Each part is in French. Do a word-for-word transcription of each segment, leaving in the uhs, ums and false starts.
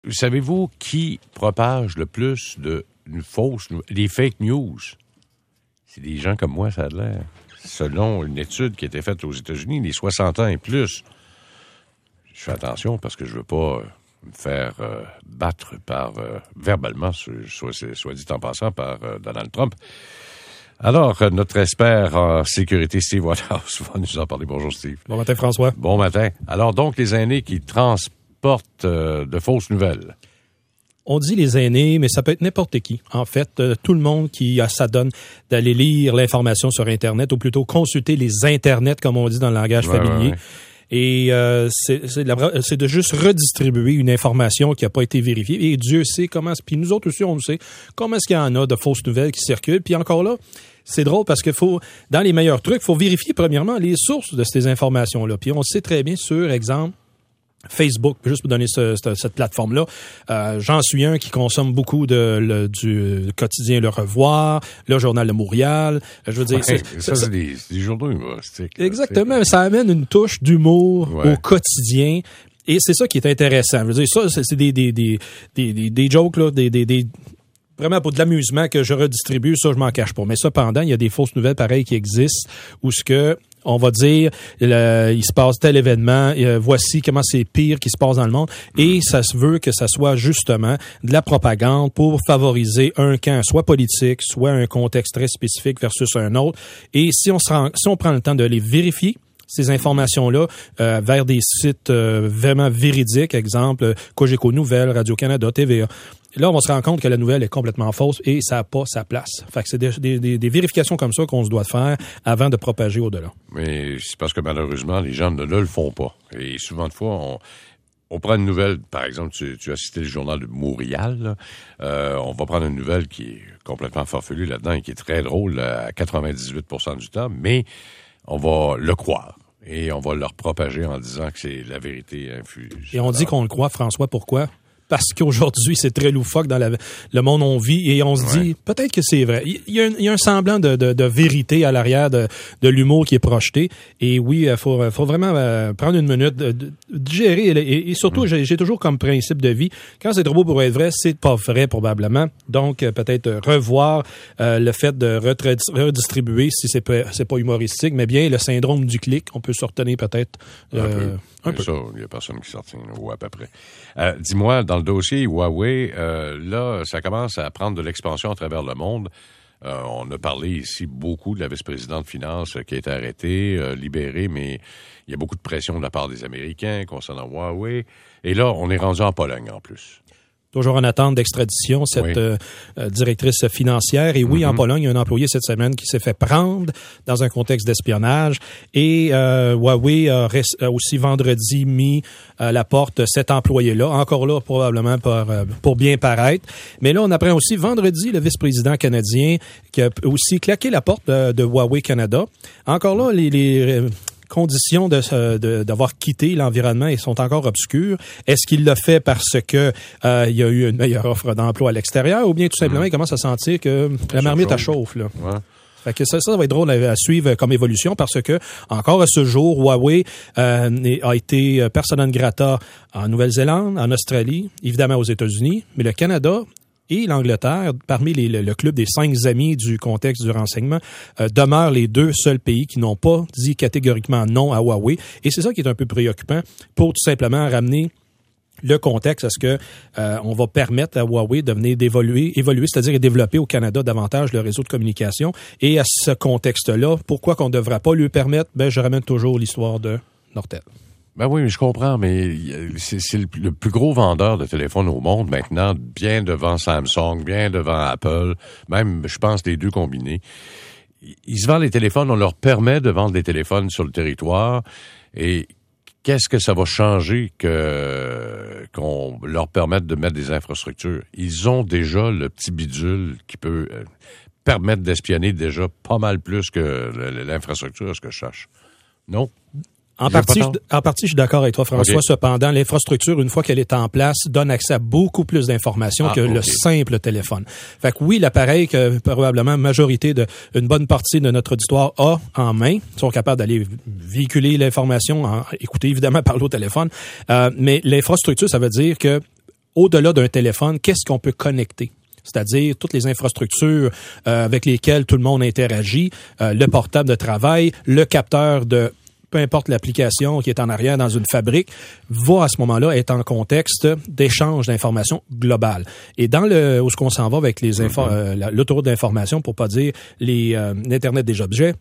Savez-vous qui propage le plus de fausses, des fake news? C'est des gens comme moi, ça a l'air. Selon une étude qui a été faite aux États-Unis, les soixante ans et plus. Je fais attention parce que je veux pas me faire euh, battre par euh, verbalement, soit, soit dit en passant, par euh, Donald Trump. Alors, notre expert en sécurité, Steve Waterhouse, va nous en parler. Bonjour, Steve. Bon matin, François. Bon matin. Alors, donc, les aînés qui transportent euh, de fausses nouvelles. On dit les aînés, mais ça peut être n'importe qui. En fait, euh, tout le monde qui a sa donne d'aller lire l'information sur Internet, ou plutôt consulter les Internets, comme on dit dans le langage ouais, familier. Ouais, ouais. Et euh, c'est, c'est, de la, c'est de juste redistribuer une information qui n'a pas été vérifiée. Et Dieu sait comment... Puis nous autres aussi, on le sait. Comment est-ce qu'il y en a de fausses nouvelles qui circulent? Puis encore là, c'est drôle parce que faut, dans les meilleurs trucs, il faut vérifier premièrement les sources de ces informations-là. Puis on sait très bien sur, exemple, Facebook, juste pour donner ce, cette, cette plateforme-là, euh, j'en suis un qui consomme beaucoup de le, du quotidien Le Revoir, le Journal de Montréal. Je veux dire, ouais, c'est, ça, c'est des, des journaux humoristiques. Exactement, mais ça amène une touche d'humour ouais. au quotidien. Et c'est ça qui est intéressant. Je veux dire, ça, c'est, c'est des, des, des, des, des, des jokes, là, des, des, des vraiment pour de l'amusement que je redistribue, ça, je m'en cache pas. Mais cependant, il y a des fausses nouvelles pareilles qui existent où ce que on va dire, le, il se passe tel événement, euh, voici comment c'est pire qui se passe dans le monde. Et ça se veut que ça soit justement de la propagande pour favoriser un camp, soit politique, soit un contexte très spécifique versus un autre. Et si on se rend, si on prend le temps de les vérifier, ces informations-là, euh, vers des sites euh, vraiment véridiques, exemple Cogeco Nouvelles, Radio-Canada, T V A. Là, on va se rendre compte que la nouvelle est complètement fausse et ça n'a pas sa place. Fait que c'est des, des, des vérifications comme ça qu'on se doit faire avant de propager au-delà. Mais c'est parce que malheureusement, les gens ne, ne le font pas. Et souvent de fois, on, on prend une nouvelle, par exemple, tu, tu as cité le Journal de Montréal, là. Euh, on va prendre une nouvelle qui est complètement farfelue là-dedans et qui est très drôle à quatre-vingt-dix-huit pour cent du temps, mais on va le croire. Et on va leur propager en disant que c'est la vérité infuse. Et on Alors, dit qu'on le croit, François, pourquoi? Parce qu'aujourd'hui, c'est très loufoque dans la, le monde où on vit et on se ouais. dit, peut-être que c'est vrai. Il y a un, il y a un semblant de, de, de vérité à l'arrière de, de l'humour qui est projeté. Et oui, il faut, faut vraiment euh, prendre une minute, de, de digérer. Et, et surtout, mmh. j'ai, j'ai toujours comme principe de vie, quand c'est trop beau pour être vrai, c'est pas vrai probablement. Donc, euh, peut-être revoir euh, le fait de redistribuer, si c'est pas, c'est pas humoristique, mais bien le syndrome du clic. On peut se retenir peut-être euh, un peu. Un peu. Ça, il n'y a personne qui s'en retient, ou à peu près. Euh, dis-moi, dans le dossier Huawei, euh, là, ça commence à prendre de l'expansion à travers le monde. Euh, on a parlé ici beaucoup de la vice-présidente finance qui a été arrêtée, euh, libérée, mais il y a beaucoup de pression de la part des Américains concernant Huawei. Et là, on est rendu en Pologne en plus. Toujours en attente d'extradition, cette oui. euh, directrice financière. Et oui, mm-hmm. en Pologne, il y a un employé cette semaine qui s'est fait prendre dans un contexte d'espionnage. Et euh, Huawei a, res- a aussi vendredi mis à la porte cet employé-là, encore là probablement pour, euh, pour bien paraître. Mais là, on apprend aussi vendredi le vice-président canadien qui a aussi claqué la porte de, de Huawei Canada. Encore là, les... les conditions de, de, d'avoir quitté l'environnement et sont encore obscures. Est-ce qu'il l'a fait parce que euh, il y a eu une meilleure offre d'emploi à l'extérieur ou bien tout simplement mmh. il commence à sentir que la, la marmite chauffe là. Ouais. Fait que ça, ça va être drôle à, à suivre comme évolution parce que encore à ce jour, Huawei euh, a été persona non grata en Nouvelle-Zélande, en Australie, évidemment aux États-Unis, mais le Canada et l'Angleterre, parmi les, le, le club des cinq amis du contexte du renseignement, euh, demeurent les deux seuls pays qui n'ont pas dit catégoriquement non à Huawei. Et c'est ça qui est un peu préoccupant pour tout simplement ramener le contexte à ce que euh, on va permettre à Huawei de venir d'évoluer, évoluer, c'est-à-dire développer au Canada davantage le réseau de communication. Et à ce contexte-là, pourquoi qu'on ne devrait pas lui permettre? Ben, je ramène toujours l'histoire de Nortel. Ben oui, je comprends, mais c'est, c'est le, le plus gros vendeur de téléphones au monde maintenant, bien devant Samsung, bien devant Apple, même, je pense, les deux combinés. Ils se vendent les téléphones, on leur permet de vendre des téléphones sur le territoire, et qu'est-ce que ça va changer que qu'on leur permette de mettre des infrastructures? Ils ont déjà le petit bidule qui peut euh, permettre d'espionner déjà pas mal plus que l'infrastructure, à ce que je cherche. Non? En partie, je, en partie, je suis d'accord avec toi, François. Okay. Cependant, l'infrastructure, une fois qu'elle est en place, donne accès à beaucoup plus d'informations ah, que okay. le simple téléphone. Fait que oui, l'appareil que probablement majorité de une bonne partie de notre auditoire a en main, sont capables d'aller véhiculer l'information, en, écouter évidemment par le téléphone. Euh, mais l'infrastructure, ça veut dire que au-delà d'un téléphone, qu'est-ce qu'on peut connecter? C'est-à-dire toutes les infrastructures euh, avec lesquelles tout le monde interagit, euh, le portable de travail, le capteur de peu importe l'application qui est en arrière dans une fabrique, va à ce moment-là être en contexte d'échange d'informations globales. Et dans le où est-ce qu'on s'en va avec les info, euh, l'autoroute d'information, pour pas dire les euh, l'Internet des objets,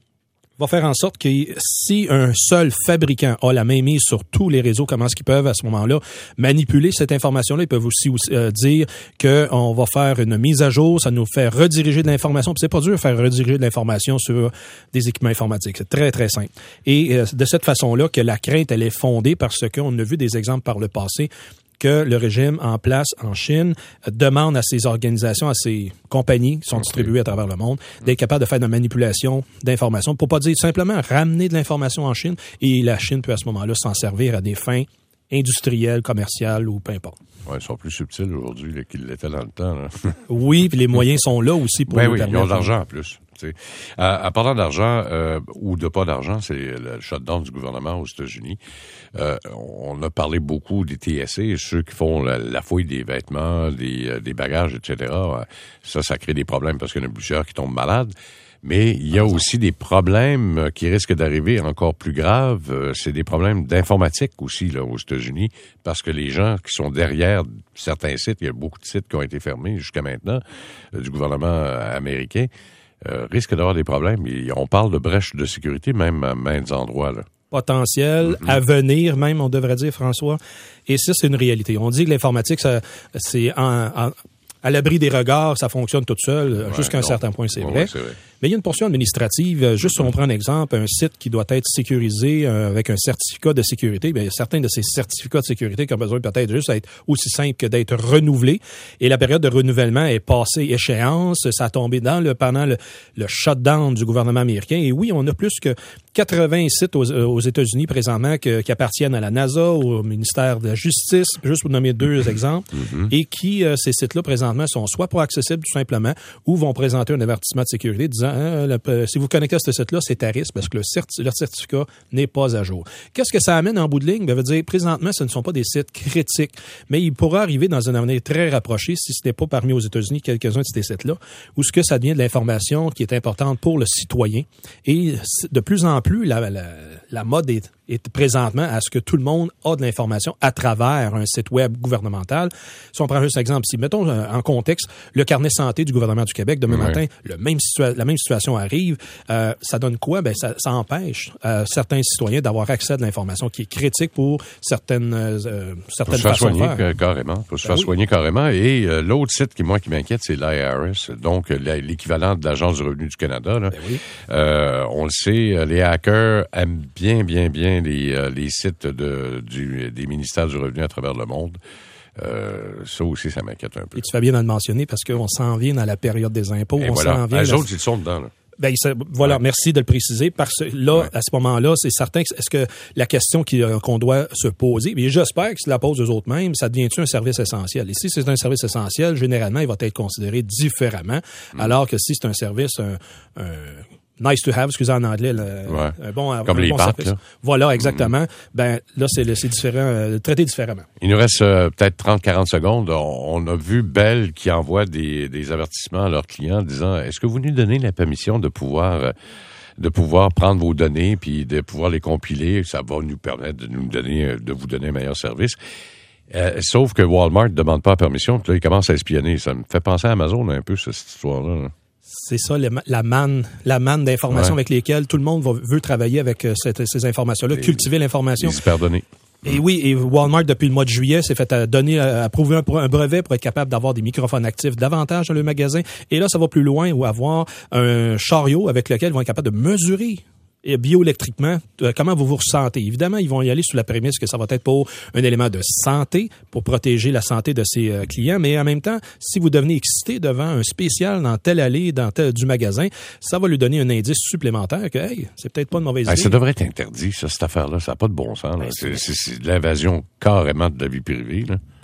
va faire en sorte que si un seul fabricant a la main mise sur tous les réseaux, comment est-ce qu'ils peuvent à ce moment-là manipuler cette information-là? Ils peuvent aussi, aussi euh, dire qu'on va faire une mise à jour, ça nous fait rediriger de l'information. Puis c'est pas dur de faire rediriger de l'information sur des équipements informatiques. C'est très, très simple. Et euh, de cette façon-là que la crainte, elle est fondée parce qu'on a vu des exemples par le passé que le régime en place en Chine demande à ces organisations, à ces compagnies qui sont distribuées à travers le monde, d'être capables de faire de la manipulation d'informations, pour pas dire simplement ramener de l'information en Chine, et la Chine peut à ce moment-là s'en servir à des fins industrielles, commerciales ou peu importe. Ouais, ils sont plus subtils aujourd'hui là, qu'ils l'étaient dans le temps. Là. Oui, puis les moyens sont là aussi pour ben nous oui, permettre. Ils ont de l'argent en plus. Tu sais. À, à parlant d'argent euh, ou de pas d'argent, c'est le shutdown du gouvernement aux États-Unis. Euh, on a parlé beaucoup des T S A, ceux qui font la, la fouille des vêtements, des, des bagages, et cetera. Ça, ça crée des problèmes parce qu'il y en a plusieurs qui tombent malades. Mais il y a aussi des problèmes qui risquent d'arriver encore plus graves. C'est des problèmes d'informatique aussi là aux États-Unis, parce que les gens qui sont derrière certains sites, il y a beaucoup de sites qui ont été fermés jusqu'à maintenant euh, du gouvernement américain, euh, risquent d'avoir des problèmes. Et on parle de brèches de sécurité même à maints endroits là. Potentiel, mm-hmm. à venir même, on devrait dire, François. Et ça, c'est une réalité. On dit que l'informatique, ça, c'est en, en, à l'abri des regards, ça fonctionne toute seule. Ouais, jusqu'à un non. certain point, c'est, ouais, vrai. Ouais, c'est vrai. Mais il y a une portion administrative. Juste si on prend un exemple, un site qui doit être sécurisé euh, avec un certificat de sécurité, bien, certains de ces certificats de sécurité qui ont besoin peut-être juste d'être aussi simple que d'être renouvelés. Et la période de renouvellement est passée échéance. Ça a tombé dans le, pendant le, le shutdown du gouvernement américain. Et oui, on a plus que quatre-vingts sites aux, aux États-Unis présentement que, qui appartiennent à la NASA, au ministère de la Justice, juste pour nommer deux exemples, mm-hmm. et qui, euh, ces sites-là, présentement, sont soit pas accessibles tout simplement, ou vont présenter un avertissement de sécurité disant hein, le, si vous connectez à ce site-là, c'est à risque parce que le certi- leur certificat n'est pas à jour. Qu'est-ce que ça amène en bout de ligne? Ça veut dire, présentement, ce ne sont pas des sites critiques, mais il pourra arriver dans un avenir très rapproché, si ce n'est pas parmi aux États-Unis quelques-uns de ces sites-là, où ce que ça devient de l'information qui est importante pour le citoyen. Et de plus en plus, la, la, la mode est, est présentement à ce que tout le monde a de l'information à travers un site web gouvernemental. Si on prend juste un exemple, si mettons en contexte le carnet santé du gouvernement du Québec demain ouais. matin, le même situa- la même situation arrive, euh, ça donne quoi? Ben ça, ça empêche euh, certains citoyens d'avoir accès à de l'information qui est critique pour certaines euh, certaines façons de faire. Faut se faire soigner carrément. Faut se ben faire oui. soigner carrément. Et euh, l'autre site qui moi qui m'inquiète, c'est l'I R S, donc l'équivalent de l'Agence du revenu du Canada. Là. Ben oui. euh, on le sait, les hackers aiment bien, bien, bien les, euh, les sites de, du, des ministères du revenu à travers le monde. Euh, ça aussi, ça m'inquiète un peu. Et tu fais bien de le mentionner parce qu'on s'en vient dans la période des impôts. Et on voilà. s'en vient. Les là, autres, ils sont dedans. Là. Ben, ça, voilà, ouais. Merci de le préciser parce que là, ouais. à ce moment-là, c'est certain que est-ce que la question qui, qu'on doit se poser, et j'espère que si la pose eux autres mêmes, ça devient-tu un service essentiel? Et si c'est un service essentiel, généralement, il va être considéré différemment, mm. alors que si c'est un service, un, un nice to have, excusez en anglais, le, ouais. un bon, comme un les bon pâtes, service. Là. Voilà, exactement. Mm. Ben là, c'est, c'est différent, euh, traité différemment. Il nous reste euh, peut-être trente à quarante secondes. On, on a vu Bell qui envoie des, des avertissements à leurs clients disant, est-ce que vous nous donnez la permission de pouvoir euh, de pouvoir prendre vos données puis de pouvoir les compiler? Ça va nous permettre de nous donner, de vous donner un meilleur service. Euh, sauf que Walmart ne demande pas la permission, puis là, il commence à espionner. Ça me fait penser à Amazon un peu, cette histoire-là. Là. C'est ça, le, la manne, la manne d'informations ouais. avec lesquelles tout le monde va, veut travailler avec cette, ces informations-là, les, cultiver l'information. Les hyperdonnées. Et oui, et Walmart, depuis le mois de juillet, s'est fait donner, approuver un, un brevet pour être capable d'avoir des microphones actifs davantage dans le magasin. Et là, ça va plus loin, ou avoir un chariot avec lequel ils vont être capables de mesurer et bioélectriquement, euh, comment vous vous ressentez. Évidemment, ils vont y aller sous la prémisse que ça va être pour un élément de santé, pour protéger la santé de ses euh, clients, mais en même temps, si vous devenez excité devant un spécial dans telle allée, dans tel du magasin, ça va lui donner un indice supplémentaire que, hey, c'est peut-être pas une mauvaise idée. Ah, ça devrait être interdit, ça, cette affaire-là. Ça n'a pas de bon sens. Là. C'est, c'est, c'est de l'invasion carrément de la vie privée. Là.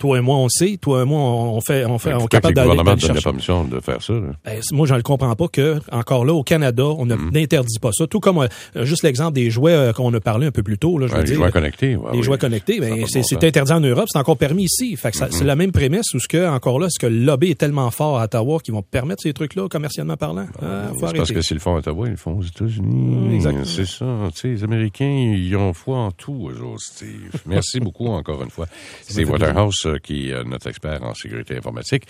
Toi et moi, on sait. Toi et moi, on fait, on fait, on est capable d'aller d'aller chercher. Le gouvernement donne la permission de faire ça. Là. Ben, moi, je ne le comprends pas que, encore là, au Canada, on n'interdit mm. pas ça. Tout comme, euh, juste l'exemple des jouets euh, qu'on a parlé un peu plus tôt, là, je ouais, veux les dire. Jouets connectés, ouais, les oui. jouets connectés. Ben, c'est, c'est interdit en Europe, c'est encore permis ici. Fait que ça, mm-hmm. c'est la même prémisse où ce que, encore là, est-ce que le lobby est tellement fort à Ottawa qu'ils vont permettre ces trucs-là, commercialement parlant? Ah, faut c'est parce que s'ils le font à Ottawa, ils le font aux États-Unis. Mm, exactement. C'est ça. Tu sais, les Américains, ils ont foi en tout, eux autres, Steve. Merci beaucoup encore une fois. C'est Waterhouse euh, qui est notre expert en sécurité informatique.